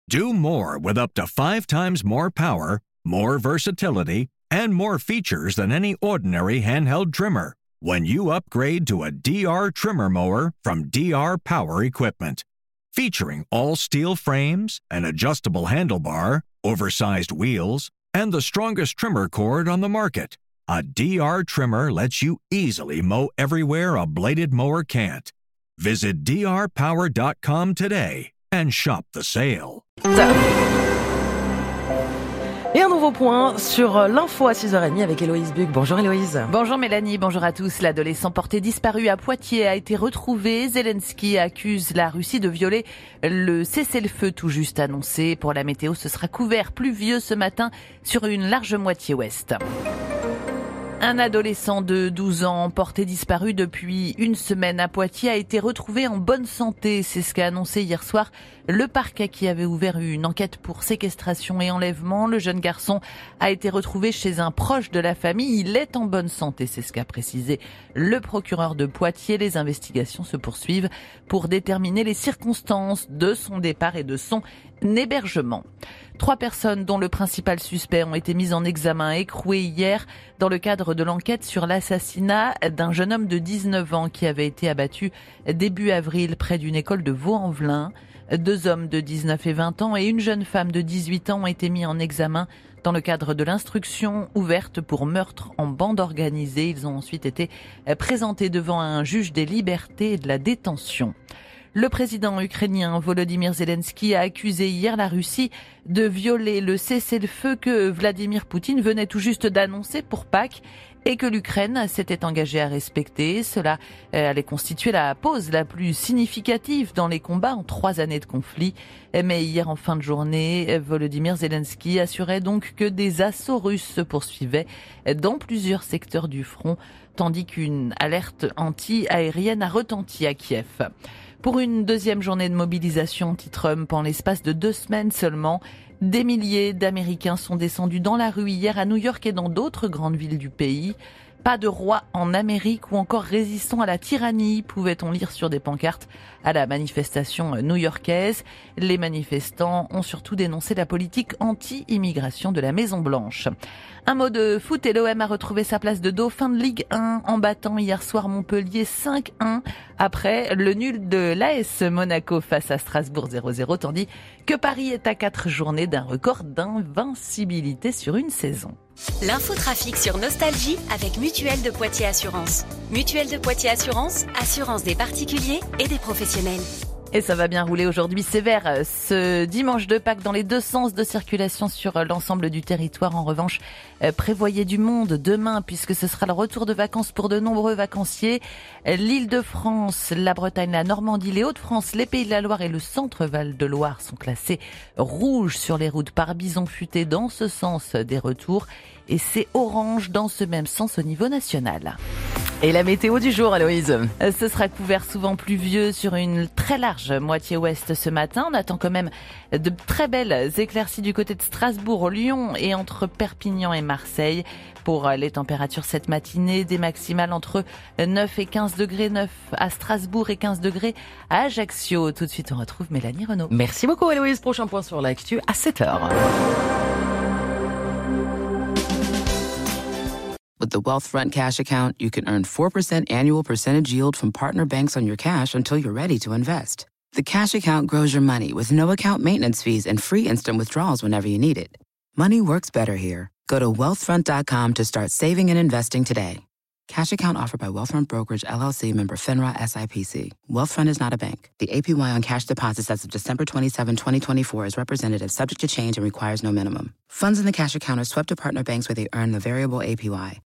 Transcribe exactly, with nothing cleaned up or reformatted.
Do more with up to five times more power, more versatility, and more features than any ordinary handheld trimmer when you upgrade to a D R trimmer mower from D R Power Equipment. Featuring all steel frames, an adjustable handlebar, oversized wheels, and the strongest trimmer cord on the market, a D R trimmer lets you easily mow everywhere a bladed mower can't. Visit D R power dot com today and shop the sale. Et un nouveau point sur l'info à six heures trente avec Héloïse Buc. Bonjour Héloïse. Bonjour Mélanie, bonjour à tous. L'adolescent porté disparu à Poitiers a été retrouvé. Zelensky accuse la Russie de violer le cessez-le-feu tout juste annoncé. Pour la météo, ce sera couvert pluvieux ce matin sur une large moitié ouest. Un adolescent de douze ans porté disparu depuis une semaine à Poitiers a été retrouvé en bonne santé. C'est ce qu'a annoncé hier soir le parquet qui avait ouvert une enquête pour séquestration et enlèvement. Le jeune garçon a été retrouvé chez un proche de la famille. Il est en bonne santé, c'est ce qu'a précisé le procureur de Poitiers. Les investigations se poursuivent pour déterminer les circonstances de son départ et de son hébergement. Trois personnes, dont le principal suspect, ont été mises en examen écrouées hier dans le cadre de l'enquête sur l'assassinat d'un jeune homme de dix-neuf ans qui avait été abattu début avril près d'une école de Vaux-en-Velin. Deux hommes de dix-neuf et vingt ans et une jeune femme de dix-huit ans ont été mis en examen dans le cadre de l'instruction ouverte pour meurtre en bande organisée. Ils ont ensuite été présentés devant un juge des libertés et de la détention. Le président ukrainien Volodymyr Zelensky a accusé hier la Russie de violer le cessez-le-feu que Vladimir Poutine venait tout juste d'annoncer pour Pâques et que l'Ukraine s'était engagée à respecter. Cela allait constituer la pause la plus significative dans les combats en trois années de conflit. Mais hier, en fin de journée, Volodymyr Zelensky assurait donc que des assauts russes se poursuivaient dans plusieurs secteurs du front, tandis qu'une alerte anti-aérienne a retenti à Kiev. Pour une deuxième journée de mobilisation anti-Trump en l'espace de deux semaines seulement, des milliers d'Américains sont descendus dans la rue hier à New York et dans d'autres grandes villes du pays. Pas de roi en Amérique ou encore résistons à la tyrannie, pouvait-on lire sur des pancartes à la manifestation new-yorkaise. Les manifestants ont surtout dénoncé la politique anti-immigration de la Maison-Blanche. Un mot de foot et l'O M a retrouvé sa place de dauphin de Ligue un en battant hier soir Montpellier cinq un après le nul de l'A S Monaco face à Strasbourg zéro zéro, tandis que Paris est à quatre journées d'un record d'invincibilité sur une saison. L'infotrafic sur Nostalgie avec Mutuelle de Poitiers Assurance. Mutuelle de Poitiers Assurance, assurance des particuliers et des professionnels. Et ça va bien rouler aujourd'hui sévère ce dimanche de Pâques dans les deux sens de circulation sur l'ensemble du territoire. En revanche, prévoyez du monde demain puisque ce sera le retour de vacances pour de nombreux vacanciers. L'Île-de-France, la Bretagne, la Normandie, les Hauts-de-France, les Pays de la Loire et le Centre-Val de Loire sont classés rouges sur les routes par bison futé dans ce sens des retours. Et c'est orange dans ce même sens au niveau national. Et la météo du jour, Héloïse? Ce sera couvert souvent pluvieux sur une très large moitié ouest ce matin. On attend quand même de très belles éclaircies du côté de Strasbourg, Lyon et entre Perpignan et Marseille. Pour les températures cette matinée, des maximales entre neuf et quinze degrés, neuf à Strasbourg et quinze degrés à Ajaccio. Tout de suite, on retrouve Mélanie Renaud. Merci beaucoup, Héloïse. Prochain point sur l'actu à sept heures. With the Wealthfront Cash Account, you can earn four percent annual percentage yield from partner banks on your cash until you're ready to invest. The Cash Account grows your money with no account maintenance fees and free instant withdrawals whenever you need it. Money works better here. Go to wealthfront dot com to start saving and investing today. Cash Account offered by Wealthfront Brokerage, L L C, member FINRA S I P C. Wealthfront is not a bank. The A P Y on cash deposits as of December twenty-seventh, twenty twenty-four is representative, subject to change, and requires no minimum. Funds in the Cash Account are swept to partner banks where they earn the variable A P Y.